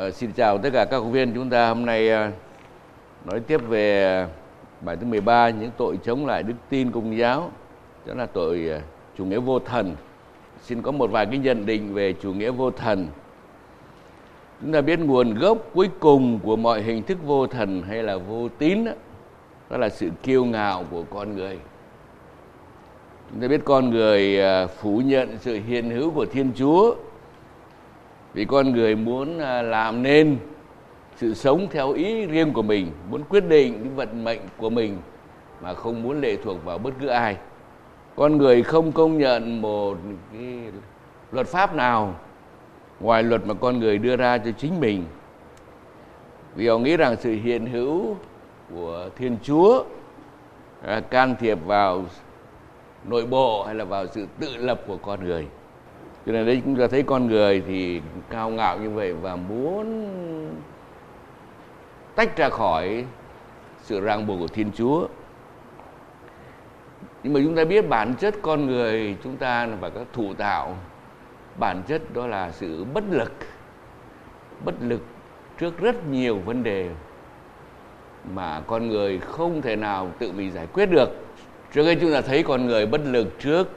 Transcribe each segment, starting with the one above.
Xin chào tất cả các học viên. Chúng ta hôm nay nói tiếp về bài thứ 13, những tội chống lại đức tin Công giáo. Đó là tội chủ nghĩa vô thần. Xin có một vài cái nhận định về chủ nghĩa vô thần. Chúng ta biết nguồn gốc cuối cùng của mọi hình thức vô thần hay là vô tín đó là sự kiêu ngạo của con người. Chúng ta biết con người phủ nhận sự hiện hữu của Thiên Chúa vì con người muốn làm nên sự sống theo ý riêng của mình, muốn quyết định cái vận mệnh của mình mà không muốn lệ thuộc vào bất cứ ai. Con người không công nhận một cái luật pháp nào ngoài luật mà con người đưa ra cho chính mình, vì họ nghĩ rằng sự hiện hữu của Thiên Chúa can thiệp vào nội bộ hay là vào sự tự lập của con người. Cho nên đấy chúng ta thấy con người thì cao ngạo như vậy và muốn tách ra khỏi sự ràng buộc của Thiên Chúa. Nhưng mà chúng ta biết bản chất con người chúng ta và các thụ tạo, bản chất đó là sự bất lực trước rất nhiều vấn đề mà con người không thể nào tự mình giải quyết được. Trước đây chúng ta thấy con người bất lực trước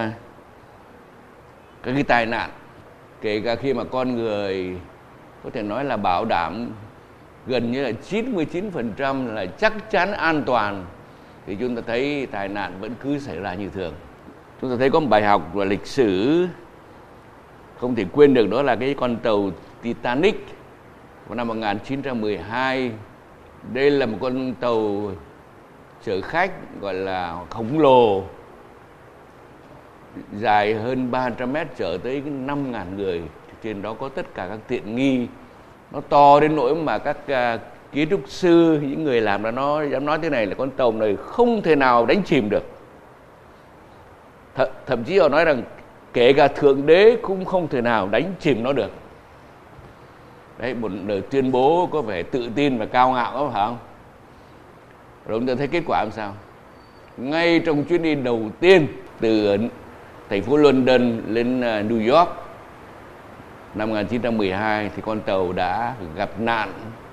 các cái tai nạn, kể cả khi mà con người có thể nói là bảo đảm gần như là 99% là chắc chắn an toàn, thì chúng ta thấy tai nạn vẫn cứ xảy ra như thường. Chúng ta thấy có một bài học của lịch sử không thể quên được, đó là cái con tàu Titanic vào năm 1912. Đây là một con tàu chở khách gọi là khổng lồ, dài hơn 300 mét, chở tới 5.000 người. Trên đó có tất cả các tiện nghi. Nó to đến nỗi mà các kiến trúc sư, những người làm ra nó dám nói thế này là con tàu này không thể nào đánh chìm được. Thậm chí họ nói rằng kể cả Thượng Đế cũng không thể nào đánh chìm nó được. Đấy, một lời tuyên bố có vẻ tự tin và cao ngạo đó, phải không? Rồi chúng ta thấy kết quả làm sao? Ngay trong chuyến đi đầu tiên từ thành phố London lên New York năm 1912 thì con tàu đã gặp nạn.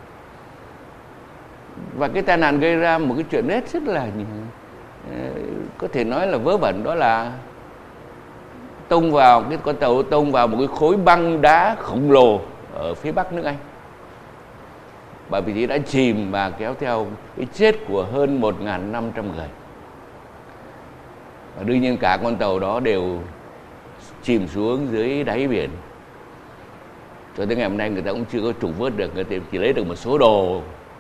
Và cái tai nạn gây ra một cái chuyện rất là có thể nói là vớ vẩn, đó là con tàu tông vào một cái khối băng đá khổng lồ ở phía bắc nước Anh. Bởi vì đã chìm và kéo theo cái chết của hơn 1.500 người. Và đương nhiên cả con tàu đó đều chìm xuống dưới đáy biển. Cho tới ngày hôm nay người ta cũng chưa có trục vớt được, người ta chỉ lấy được một số đồ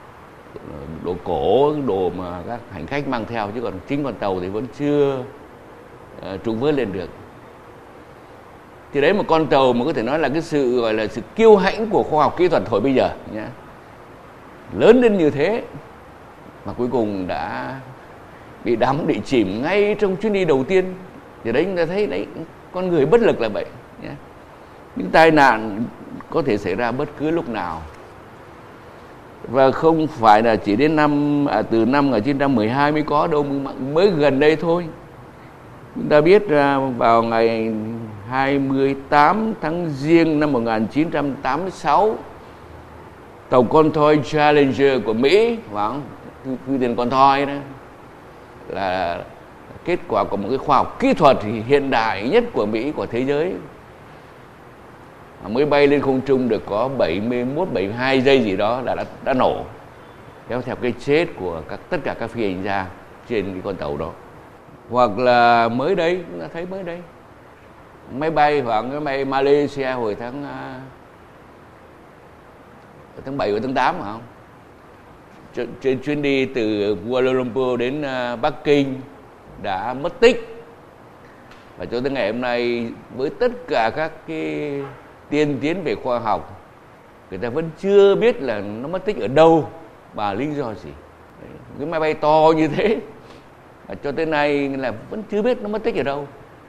cổ, đồ mà các hành khách mang theo, chứ còn chính con tàu thì vẫn chưa trục vớt lên được. Thì đấy một con tàu mà có thể nói là cái sự gọi là sự kiêu hãnh của khoa học kỹ thuật hồi bây giờ nhé, lớn đến như thế mà cuối cùng đã bị đắm, bị chìm ngay trong chuyến đi đầu tiên. Thì đấy chúng ta thấy đấy, con người bất lực là vậy nhé. Những tai nạn có thể xảy ra bất cứ lúc nào. Và không phải là chỉ đến từ năm 1912 mới có đâu, mới gần đây thôi. Chúng ta biết vào ngày 28 tháng Giêng năm 1986, tàu con thoi Challenger của Mỹ, phi thuyền con thoi đó, là kết quả của một cái khoa học kỹ thuật hiện đại nhất của Mỹ, của thế giới, mới bay lên không trung được có 71-72 giây gì đó là đã nổ, kéo theo cái chết của tất cả các phi hành gia trên cái con tàu đó. Hoặc là mới đây, chúng ta thấy mới đây máy bay máy bay Malaysia hồi tháng 7 và tháng 8 phải không? Trên chuyến đi từ Kuala Lumpur đến Bắc Kinh đã mất tích. Và cho tới ngày hôm nay, với tất cả các cái tiên tiến về khoa học, người ta vẫn chưa biết là nó mất tích ở đâu và lý do gì. Cái máy bay to như thế và cho tới nay là vẫn chưa biết nó mất tích ở đâu.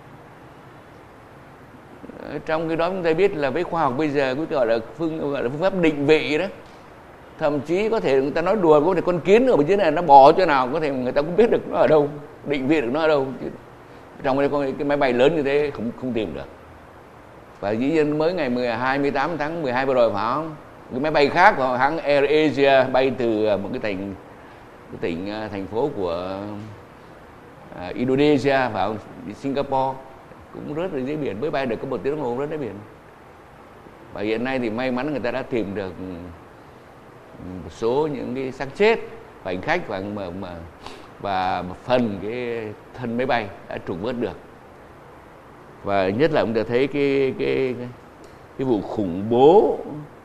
Trong cái đó chúng ta biết là với khoa học bây giờ cũng gọi là phương pháp định vị đó, thậm chí có thể người ta nói đùa, có thể con kiến ở bên dưới này nó bò chỗ nào có thể người ta cũng biết được nó ở đâu, định vị được nó ở đâu. Trong đây có cái máy bay lớn như thế không tìm được. Và dĩ nhiên mới ngày 28 tháng 12 vừa rồi phải không, cái máy bay khác của hãng AirAsia bay từ một cái thành phố của Indonesia vào Singapore cũng rớt ở dưới biển, mới bay được có 1 tiếng đồng hồ rớt dưới biển. Và hiện nay thì may mắn người ta đã tìm được một số những cái xác chết hành khách và phần cái thân máy bay đã trục vớt được. Và nhất là chúng ta thấy cái vụ khủng bố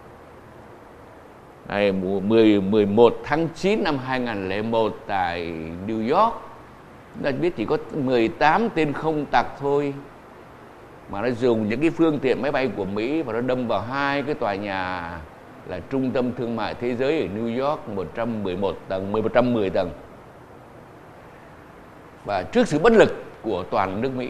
ngày 11 tháng 9 năm 2001 tại New York. Chúng ta biết chỉ có 18 tên không tặc thôi mà nó dùng những cái phương tiện máy bay của Mỹ và nó đâm vào 2 cái tòa nhà là trung tâm thương mại thế giới ở New York 110 tầng. Và trước sự bất lực của toàn nước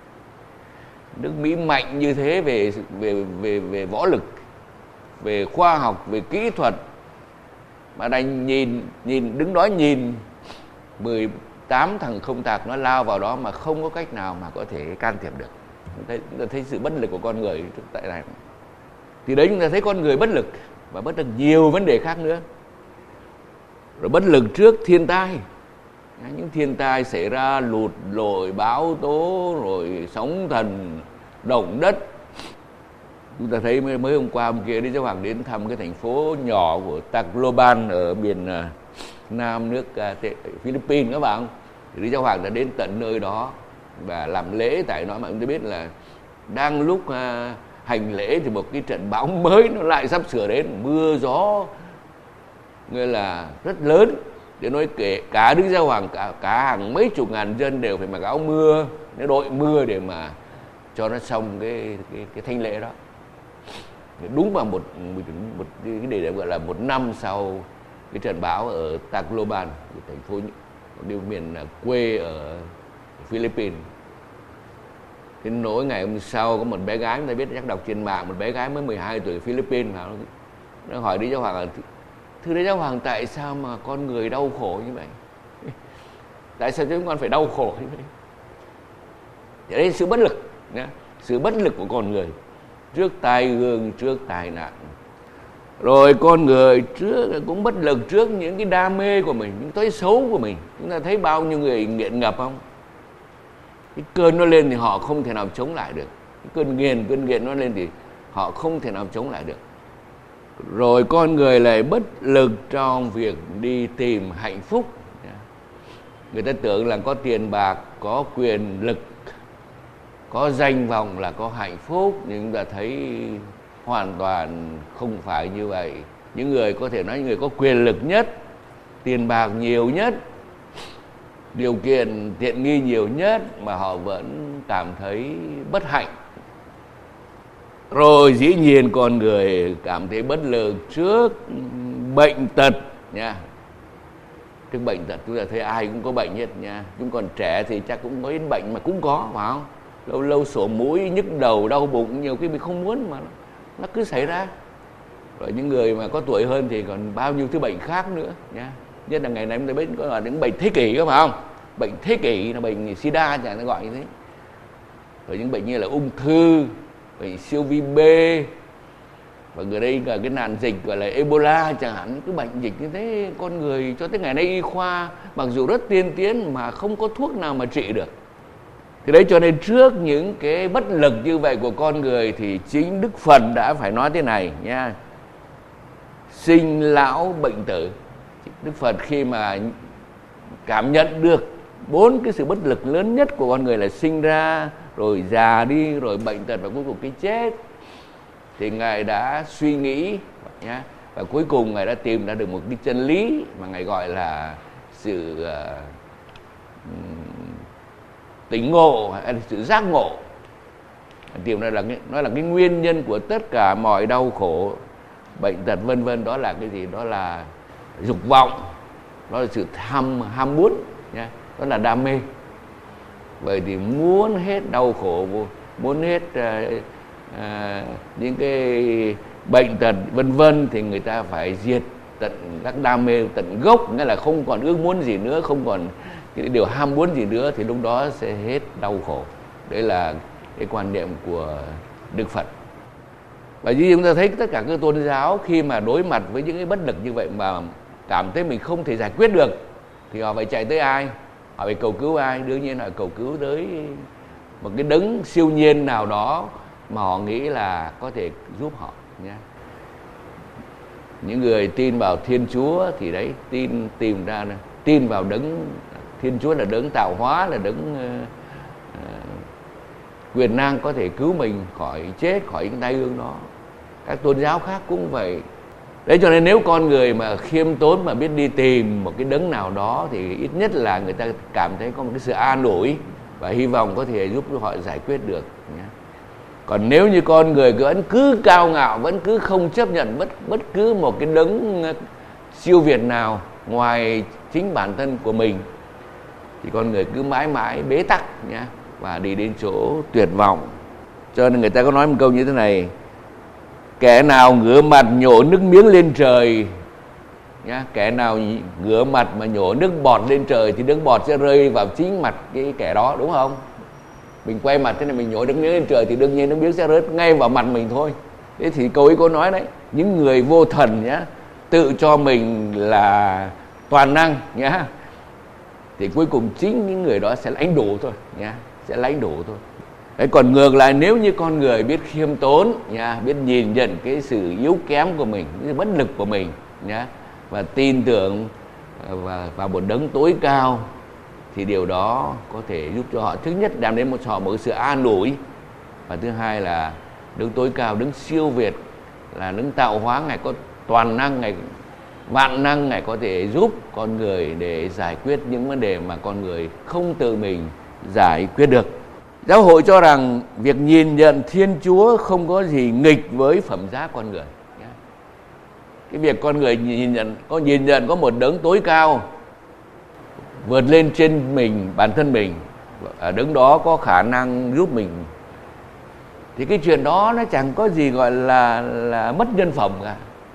Mỹ mạnh như thế về võ lực, về khoa học, về kỹ thuật, mà đành đứng đó nhìn 18 thằng không tặc nó lao vào đó mà không có cách nào mà có thể can thiệp được. Chúng ta thấy sự bất lực của con người tại này. Thì đấy chúng ta thấy con người bất lực, và bất lực nhiều vấn đề khác nữa. Rồi bất lực trước thiên tai, những thiên tai xảy ra, lụt lội, bão tố, rồi sóng thần, động đất. Chúng ta thấy mới hôm qua hôm kia Đức Giáo Hoàng đến thăm cái thành phố nhỏ của Tacloban ở miền nam nước Philippines các bạn. Đức Giáo Hoàng đã đến tận nơi đó và làm lễ tại đó, mà chúng ta biết là đang lúc hành lễ thì một cái trận bão mới nó lại sắp sửa đến, mưa gió nghĩa là rất lớn. Để nói kể cả Đức Giáo Hoàng cả hàng mấy chục ngàn dân đều phải mặc áo mưa, để đội mưa để mà cho nó xong cái thánh lễ đó. Đúng vào một cái địa điểm gọi là 1 năm sau cái trận bão ở Tacloban, thành phố điều miền quê ở Philippines. Thế nỗi ngày hôm sau có một bé gái, người ta biết chắc đọc trên mạng, một bé gái mới 12 tuổi Philippines mà nó hỏi Đức Giáo Hoàng là: thưa Đức Giáo Hoàng, tại sao mà con người đau khổ như vậy? Tại sao chúng con phải đau khổ như vậy? Thì đấy sự bất lực, sự bất lực của con người trước tai ương, trước tai nạn. Rồi con người trước cũng bất lực trước những cái đam mê của mình, những thói xấu của mình. Chúng ta thấy bao nhiêu người nghiện ngập không? Cái cơn nó lên thì họ không thể nào chống lại được. Cái cơn nghiện nó lên thì họ không thể nào chống lại được. Rồi con người lại bất lực trong việc đi tìm hạnh phúc. Người ta tưởng là có tiền bạc, có quyền lực, có danh vọng là có hạnh phúc, nhưng chúng ta thấy hoàn toàn không phải như vậy. Những người có thể nói những người có quyền lực nhất, tiền bạc nhiều nhất, điều kiện tiện nghi nhiều nhất mà họ vẫn cảm thấy bất hạnh. Rồi dĩ nhiên con người cảm thấy bất lực trước bệnh tật nha. Trước bệnh tật chúng ta thấy ai cũng có bệnh hết nha. Chúng còn trẻ thì chắc cũng có đến bệnh mà cũng có, phải không? Lâu lâu sổ mũi, nhức đầu, đau bụng, nhiều khi mình không muốn mà nó cứ xảy ra. Rồi những người mà có tuổi hơn thì còn bao nhiêu thứ bệnh khác nữa nha. Nhất là ngày nay chúng ta biết có những bệnh thế kỷ, phải không? Bệnh thế kỷ là bệnh sida chẳng nó gọi như thế. Rồi những bệnh như là ung thư, bệnh siêu vi B, và gần đây là cái nạn dịch gọi là Ebola chẳng hạn. Cái bệnh dịch như thế, con người cho tới ngày nay y khoa mặc dù rất tiên tiến mà không có thuốc nào mà trị được. Thì đấy, cho nên trước những cái bất lực như vậy của con người thì chính Đức Phật đã phải nói thế này nha: sinh lão bệnh tử. Đức Phật khi mà cảm nhận được 4 cái sự bất lực lớn nhất của con người là sinh ra, rồi già đi, rồi bệnh tật và cuối cùng cái chết, thì Ngài đã suy nghĩ nhá, và cuối cùng Ngài đã tìm ra được một cái chân lý mà Ngài gọi là sự tỉnh ngộ hay là sự giác ngộ. Tìm ra là nó là cái nguyên nhân của tất cả mọi đau khổ, bệnh tật vân vân. Đó là cái gì? Đó là dục vọng, đó là sự ham muốn nhá, đó là đam mê. Vậy thì muốn hết đau khổ, muốn hết những cái bệnh tật vân vân thì người ta phải diệt tận các đam mê tận gốc, nghĩa là không còn ước muốn gì nữa, không còn cái điều ham muốn gì nữa, thì lúc đó sẽ hết đau khổ. Đấy là cái quan niệm của Đức Phật. Và như chúng ta thấy tất cả các tôn giáo khi mà đối mặt với những cái bất lực như vậy mà cảm thấy mình không thể giải quyết được thì họ phải chạy tới ai? Họ phải cầu cứu ai? Đương nhiên là cầu cứu tới một cái đấng siêu nhiên nào đó mà họ nghĩ là có thể giúp họ nhé. Những người tin vào Thiên Chúa thì đấy, tìm ra tin vào đấng Thiên Chúa là đấng tạo hóa, là đấng quyền năng có thể cứu mình khỏi chết, khỏi những tai ương đó. Các tôn giáo khác cũng vậy. Đấy, cho nên nếu con người mà khiêm tốn mà biết đi tìm một cái đấng nào đó thì ít nhất là người ta cảm thấy có một cái sự an ủi và hy vọng có thể giúp họ giải quyết được nhé. Còn nếu như con người vẫn cứ cao ngạo, vẫn cứ không chấp nhận bất cứ một cái đấng siêu việt nào ngoài chính bản thân của mình thì con người cứ mãi mãi bế tắc nhé, và đi đến chỗ tuyệt vọng. Cho nên người ta có nói một câu như thế này: kẻ nào ngửa mặt nhổ nước miếng lên trời nhá, kẻ nào ngửa mặt mà nhổ nước bọt lên trời thì nước bọt sẽ rơi vào chính mặt cái kẻ đó, đúng không? Mình quay mặt thế này, mình nhổ nước miếng lên trời thì đương nhiên nước miếng sẽ rớt ngay vào mặt mình thôi. Thế thì câu ấy có nói đấy, những người vô thần nhá, tự cho mình là toàn năng nhá, thì cuối cùng chính những người đó sẽ lãnh đủ thôi nhá, sẽ lãnh đủ thôi. Đấy, còn ngược lại nếu như con người biết khiêm tốn nhá, biết nhìn nhận cái sự yếu kém của mình, cái bất lực của mình nhá, và tin tưởng vào một đấng tối cao thì điều đó có thể giúp cho họ thứ nhất đem đến họ một sự an ủi, và thứ hai là đấng tối cao, đấng siêu việt, là đấng tạo hóa, Ngài có toàn năng, Ngài vạn năng, Ngài có thể giúp con người để giải quyết những vấn đề mà con người không tự mình giải quyết được. Giáo hội cho rằng việc nhìn nhận Thiên Chúa không có gì nghịch với phẩm giá con người. Cái việc con người nhìn nhận có một đấng tối cao vượt lên trên mình, bản thân mình, đấng đó có khả năng giúp mình, thì cái chuyện đó nó chẳng có gì gọi là mất nhân phẩm cả.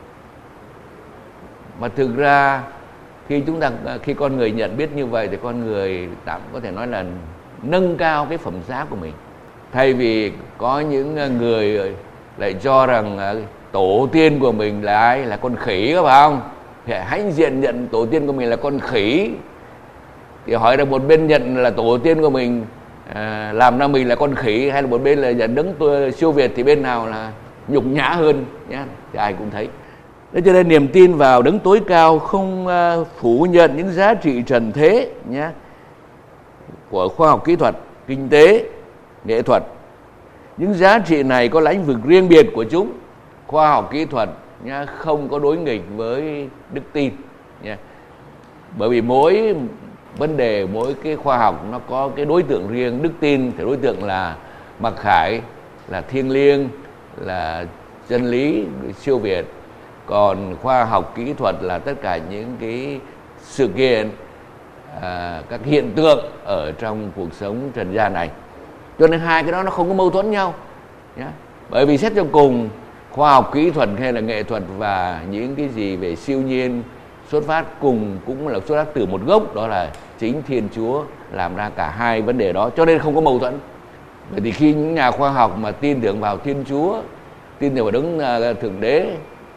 Mà thực ra khi con người nhận biết như vậy thì con người tạm có thể nói là nâng cao cái phẩm giá của mình. Thay vì có những người lại cho rằng tổ tiên của mình là ai? Là con khỉ, các bạn không? Thì hãy diện nhận tổ tiên của mình là con khỉ. Thì hỏi là một bên nhận là tổ tiên của mình làm ra mình là con khỉ, hay là một bên là nhận đấng siêu việt, thì bên nào là nhục nhã hơn nhá, thì ai cũng thấy. Thế cho nên niềm tin vào đấng tối cao không phủ nhận những giá trị trần thế nhá, của khoa học kỹ thuật, kinh tế, nghệ thuật. Những giá trị này có lĩnh vực riêng biệt của chúng. Khoa học kỹ thuật nhá, không có đối nghịch với đức tin nhá. Bởi vì mỗi vấn đề, mỗi cái khoa học nó có cái đối tượng riêng. Đức tin thì đối tượng là mặc khải, là thiêng liêng, là chân lý siêu việt. Còn khoa học kỹ thuật là tất cả những cái sự kiện, các hiện tượng ở trong cuộc sống trần gian này. Cho nên hai cái đó nó không có mâu thuẫn nhau nhé. Bởi vì xét cho cùng, khoa học kỹ thuật hay là nghệ thuật và những cái gì về siêu nhiên xuất phát cũng là xuất phát từ một gốc, đó là chính Thiên Chúa làm ra cả hai vấn đề đó, cho nên không có mâu thuẫn. Bởi vì khi những nhà khoa học mà tin tưởng vào Thiên Chúa, tin tưởng vào đấng thượng đế,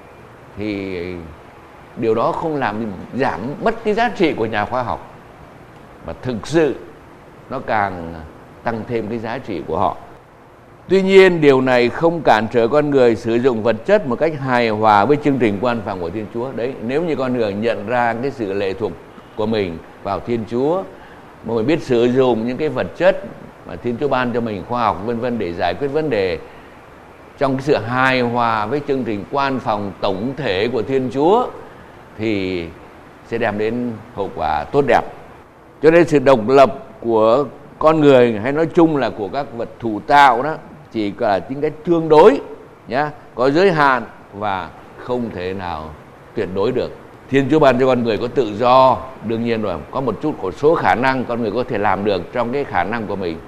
thì điều đó không làm giảm mất cái giá trị của nhà khoa học, mà thực sự nó càng tăng thêm cái giá trị của họ. Tuy nhiên điều này không cản trở con người sử dụng vật chất một cách hài hòa với chương trình quan phòng của Thiên Chúa. Đấy, nếu như con người nhận ra cái sự lệ thuộc của mình vào Thiên Chúa, mà mình biết sử dụng những cái vật chất mà Thiên Chúa ban cho mình, khoa học vân vân, để giải quyết vấn đề trong cái sự hài hòa với chương trình quan phòng tổng thể của Thiên Chúa, thì sẽ đem đến hậu quả tốt đẹp. Cho nên sự độc lập của con người, hay nói chung là của các vật thụ tạo đó, chỉ là tính cách tương đối nhá, có giới hạn và không thể nào tuyệt đối được. Thiên Chúa ban cho con người có tự do, đương nhiên rồi, có một số khả năng con người có thể làm được trong cái khả năng của mình,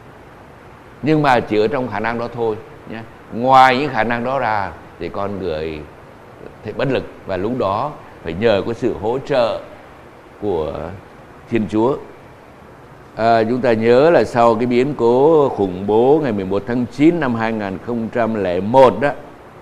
nhưng mà chỉ ở trong khả năng đó thôi nhé. Ngoài những khả năng đó ra thì con người thì bất lực, và lúc đó phải nhờ có sự hỗ trợ của Thiên Chúa. Chúng ta nhớ là sau cái biến cố khủng bố ngày 11 tháng 9 năm 2001 đó,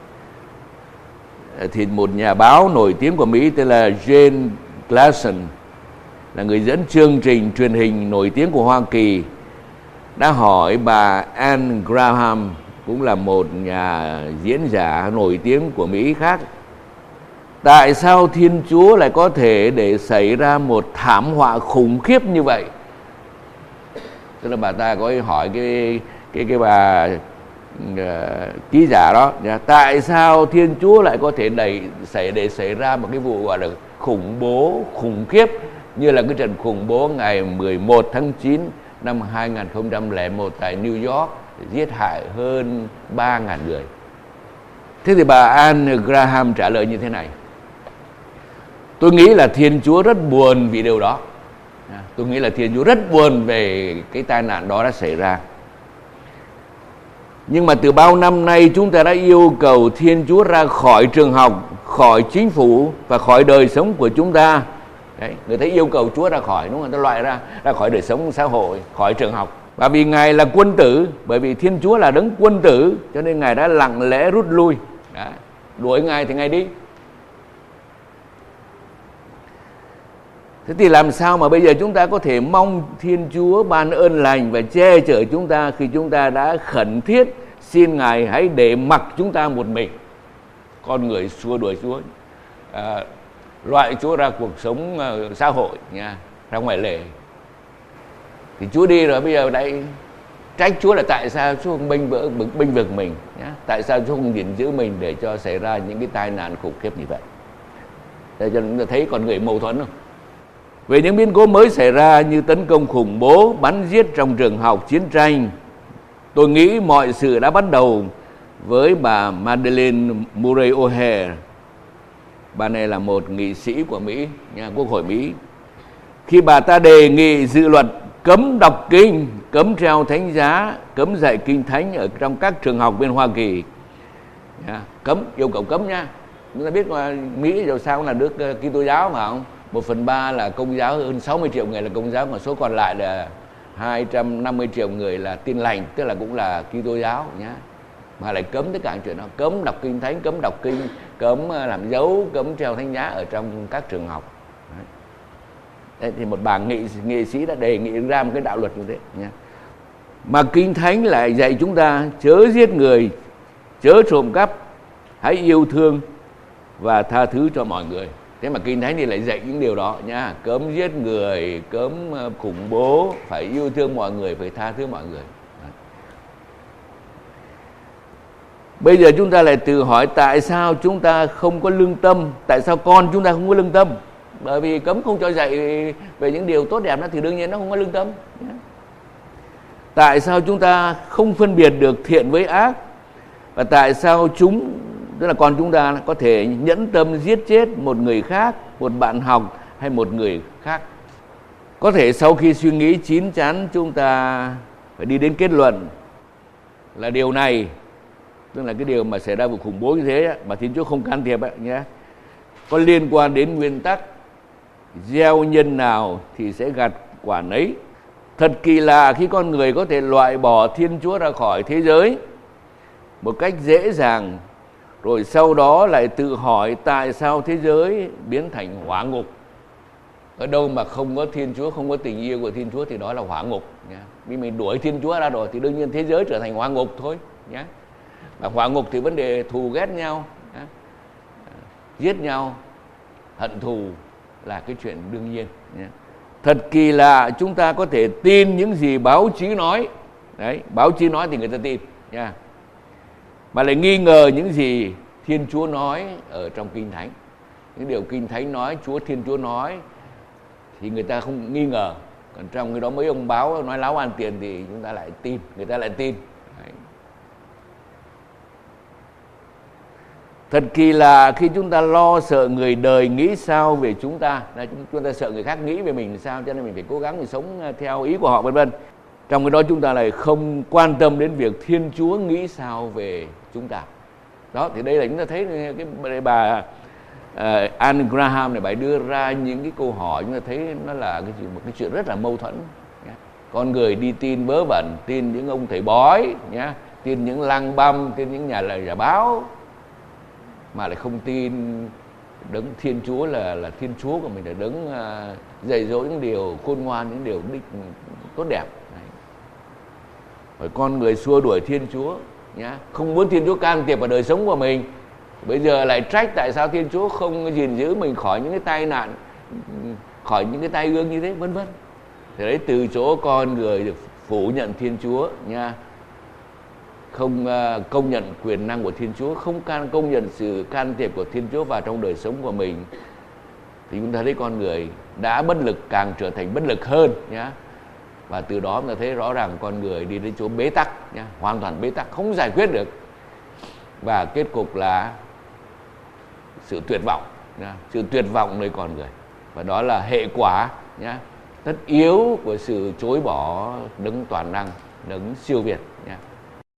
thì một nhà báo nổi tiếng của Mỹ tên là Jane Glasson, là người dẫn chương trình truyền hình nổi tiếng của Hoa Kỳ, đã hỏi bà Anne Graham, cũng là một nhà diễn giả nổi tiếng của Mỹ khác, tại sao Thiên Chúa lại có thể để xảy ra một thảm họa khủng khiếp như vậy. Tức là bà ta có hỏi cái bà ký giả đó, tại sao Thiên Chúa lại có thể để xảy ra một cái vụ gọi là khủng bố khủng khiếp như là cái trận khủng bố ngày 11 tháng 9 năm 2001 tại New York, giết hại hơn 3.000 người. Thế thì bà Anne Graham trả lời như thế này: tôi nghĩ là Thiên Chúa rất buồn vì điều đó. Tôi nghĩ là Thiên Chúa rất buồn về cái tai nạn đó đã xảy ra. Nhưng mà từ bao năm nay chúng ta đã yêu cầu Thiên Chúa ra khỏi trường học, khỏi chính phủ và khỏi đời sống của chúng ta. Đấy, người ta yêu cầu Chúa ra khỏi, đúng không? Người ta loại ra khỏi đời sống xã hội, khỏi trường học. Và vì Ngài là quân tử, bởi vì Thiên Chúa là đấng quân tử, cho nên Ngài đã lặng lẽ rút lui. Đấy, đuổi Ngài thì Ngài đi. Thế thì làm sao mà bây giờ chúng ta có thể mong Thiên Chúa ban ơn lành và che chở chúng ta khi chúng ta đã khẩn thiết xin Ngài hãy để mặc chúng ta một mình, con người xua đuổi Chúa, loại Chúa ra cuộc sống xã hội nha, ra ngoài lề. Thì Chúa đi rồi, bây giờ đây trách Chúa là tại sao Chúa không bênh vực mình nhá? Tại sao Chúa không gìn giữ mình để cho xảy ra những cái tai nạn khủng khiếp như vậy? Để cho chúng ta thấy con người mâu thuẫn không? Về những biến cố mới xảy ra như tấn công khủng bố, bắn giết trong trường học, chiến tranh, tôi nghĩ mọi sự đã bắt đầu với bà Madeleine Murray O'Hair. Bà này là một nghị sĩ của Mỹ, Quốc hội Mỹ. Khi bà ta đề nghị dự luật cấm đọc kinh, cấm treo thánh giá, cấm dạy kinh thánh ở trong các trường học bên Hoa Kỳ. Cấm, yêu cầu cấm nha. Chúng ta biết Mỹ dù sao cũng là nước Kitô giáo mà không? 1/3 là Công giáo, hơn 60 triệu người là Công giáo, mà số còn lại là 250 triệu người là Tin lành, tức là cũng là Kitô giáo nhá. Mà lại cấm tất cả những chuyện đó, cấm đọc kinh thánh, cấm đọc kinh, cấm làm dấu, cấm treo thánh giá ở trong các trường học. Đấy, thì một bà nghị sĩ đã đề nghị ra một cái đạo luật như thế nhá. Mà kinh thánh lại dạy chúng ta chớ giết người, chớ trộm cắp, hãy yêu thương và tha thứ cho mọi người. Thế mà kinh thánh thì lại dạy những điều đó nha, cấm giết người, cấm khủng bố, phải yêu thương mọi người, phải tha thứ mọi người. Bây giờ chúng ta lại tự hỏi tại sao chúng ta không có lương tâm, tại sao con chúng ta không có lương tâm? Bởi vì cấm không cho dạy về những điều tốt đẹp đó thì đương nhiên nó không có lương tâm. Tại sao chúng ta không phân biệt được thiện với ác? Và tại sao tức là con chúng ta có thể nhẫn tâm giết chết một người khác, một bạn học hay một người khác? Có thể sau khi suy nghĩ chín chắn chúng ta phải đi đến kết luận là điều này, tức là cái điều mà xảy ra vụ khủng bố như thế mà Thiên Chúa không can thiệp nhé, có liên quan đến nguyên tắc gieo nhân nào thì sẽ gặt quả nấy. Thật kỳ lạ khi con người có thể loại bỏ Thiên Chúa ra khỏi thế giới một cách dễ dàng, rồi sau đó lại tự hỏi tại sao thế giới biến thành hỏa ngục. Ở đâu mà không có Thiên Chúa, không có tình yêu của Thiên Chúa thì đó là hỏa ngục. Vì mình đuổi Thiên Chúa ra rồi thì đương nhiên thế giới trở thành hỏa ngục thôi. Mà hỏa ngục thì vấn đề thù ghét nhau, giết nhau, hận thù là cái chuyện đương nhiên. Thật kỳ lạ chúng ta có thể tin những gì báo chí nói. Đấy, báo chí nói thì người ta tin nha. Mà lại nghi ngờ những gì Thiên Chúa nói ở trong Kinh Thánh. Những điều Kinh Thánh nói, Thiên Chúa nói thì người ta không nghi ngờ. Còn trong cái đó mấy ông báo nói láo ăn tiền thì chúng ta lại tin, người ta lại tin. Đấy. Thật kỳ lạ khi chúng ta lo sợ người đời nghĩ sao về chúng ta. Chúng ta sợ người khác nghĩ về mình sao, cho nên mình phải cố gắng mình sống theo ý của họ vân vân. Trong cái đó chúng ta lại không quan tâm đến việc Thiên Chúa nghĩ sao về chúng ta. Đó, thì đây là chúng ta thấy cái bà Anne Graham này, bà đưa ra những cái câu hỏi chúng ta thấy nó là một cái chuyện rất là mâu thuẫn. Con người đi tin vớ vẩn, tin những ông thầy bói, tin những lang băm, tin những nhà báo, mà lại không tin đấng Thiên Chúa là Thiên Chúa của mình, là đấng dạy dỗ những điều khôn ngoan, những điều tốt đẹp. Đấy. Rồi con người xua đuổi Thiên Chúa nhá, không muốn Thiên Chúa can thiệp vào đời sống của mình. Bây giờ lại trách tại sao Thiên Chúa không gìn giữ mình khỏi những cái tai nạn, khỏi những cái tai ương như thế, vân vân. Thì đấy, từ chỗ con người được phủ nhận Thiên Chúa nha, không công nhận quyền năng của Thiên Chúa, không công nhận sự can thiệp của Thiên Chúa vào trong đời sống của mình, thì chúng ta thấy con người đã bất lực càng trở thành bất lực hơn nhá. Và từ đó chúng ta thấy rõ ràng con người đi đến chỗ bế tắc nhá, hoàn toàn bế tắc, không giải quyết được. Và kết cục là sự tuyệt vọng nhá, sự tuyệt vọng nơi con người. Và đó là hệ quả nhá, tất yếu của sự chối bỏ đấng toàn năng, đấng siêu việt nhá.